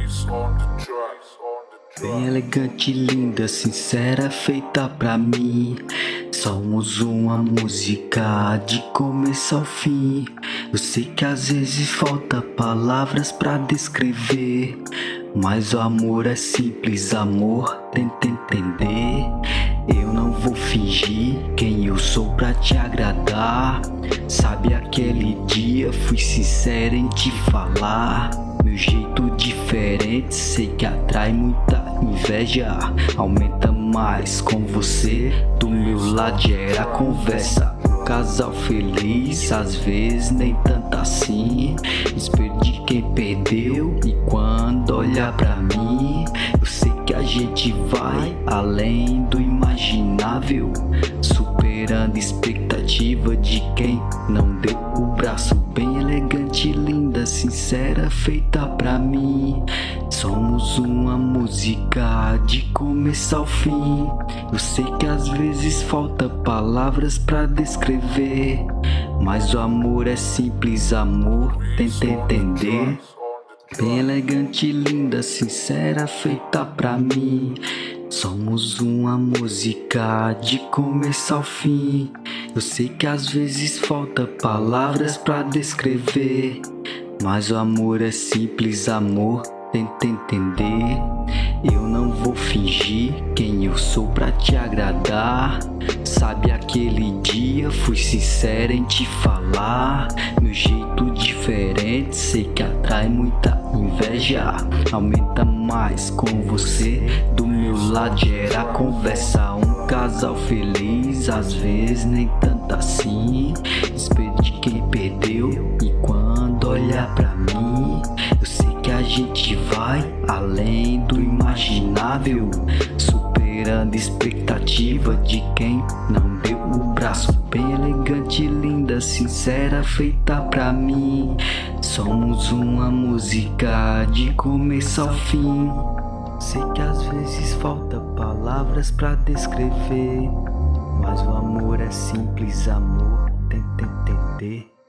Bem elegante, linda, sincera, feita pra mim. Somos uma música de começo ao fim. Eu sei que às vezes falta palavras pra descrever, mas o amor é simples, amor, tenta entender. Eu não vou fingir quem eu sou pra te agradar. Sabe aquele dia fui sincero em te falar. Meu jeito diferente, sei que atrai muita inveja. Aumenta mais com você, do meu lado gera conversa. Um casal feliz, às vezes nem tanto assim. Espelho de quem perdeu, e quando olha pra mim, eu sei que a gente vai além do imaginável, superando expectativa de quem não deu o braço. Bem elegante, linda, sincera, feita pra mim. Somos uma música de começo ao fim. Eu sei que às vezes falta palavras pra descrever, mas o amor é simples, amor, tenta entender. Bem elegante, linda, sincera, feita pra mim. Somos uma música de começo ao fim. Eu sei que às vezes falta palavras pra descrever, mas o amor é simples, amor, tenta entender. Eu não vou fingir quem eu sou pra te agradar. Sabe aquele dia fui sincero em te falar. Meu jeito diferente, sei que atrai muita inveja. Aumenta mais com você, do meu lado gera conversa. Um casal feliz, às vezes nem tanto assim. Espelho de quem perdeu, e quando olha pra mim, eu sei que a gente vai além do imaginável, superando expectativa de quem não deu o braço. Bem elegante, linda, sincera, feita pra mim. Somos uma música de começo ao fim. Sei que às vezes falta palavras pra descrever, mas o amor é simples, amor, tenta entender.